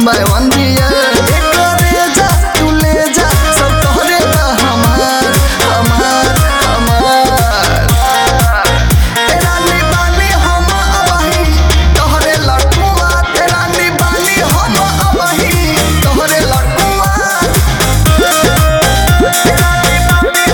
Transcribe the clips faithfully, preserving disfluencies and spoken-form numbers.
by one दिया करे जा तू ले जा सब तोहरे बा हमार हमार हमार तेरा निबानी हम अबही तोहरे लटुआ तेरा निबानी हम अबही तोहरे लटुआ तेरा निबानी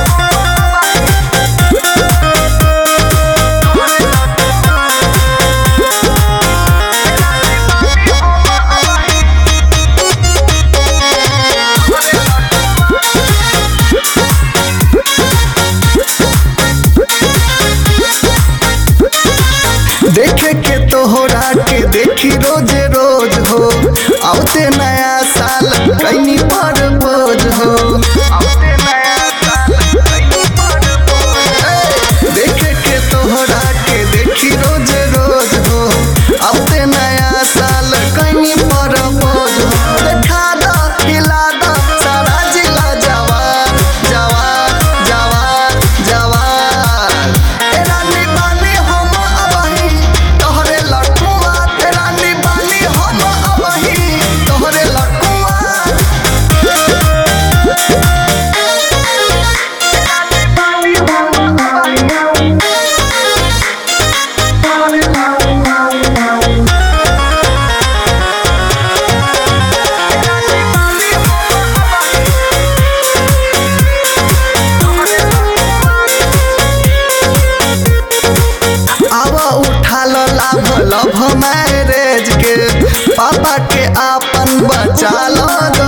देखे के तोहरा के देखी रोजे रोज हो आवते नया साल कैनी पर बोझ हो आवते नया साल कैनी पर बोझ देखे के तोहरा के देखी रोजे रोज हो आवते नया साल कैनी पर बोझ हो देखा दा हिला दा सारा जिला जवार जवार जवार जवार तेरा निबानी हम अबही तोहरे लटुआ तेरा निबानी हम अबही तोहरे लटुआ आवा उठा लो लाभ लभ मैरेज के पापा के आपन बचा लो